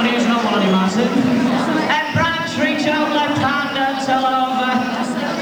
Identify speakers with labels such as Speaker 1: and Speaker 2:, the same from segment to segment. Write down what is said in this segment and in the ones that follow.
Speaker 1: using on Melody Martin. And branch, reach out, left hand, and tell over.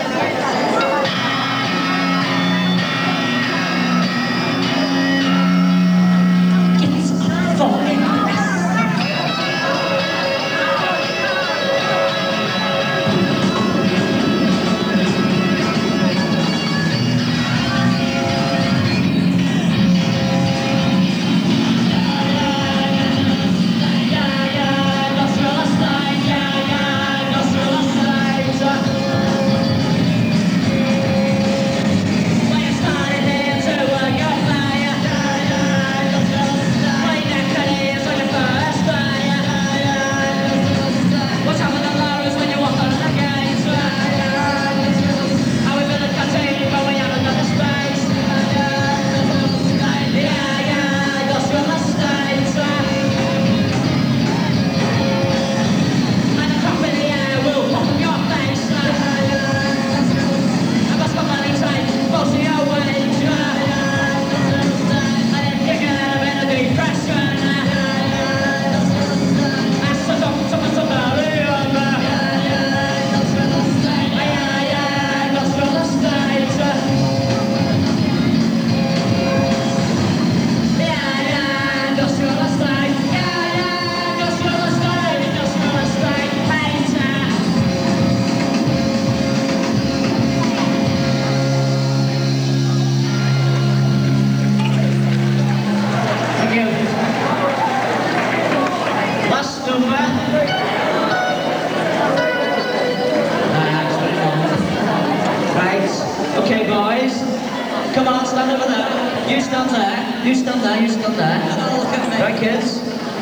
Speaker 1: Okay, boys. Come on, stand over there. You stand there. You stand there. You stand there. Right, kids.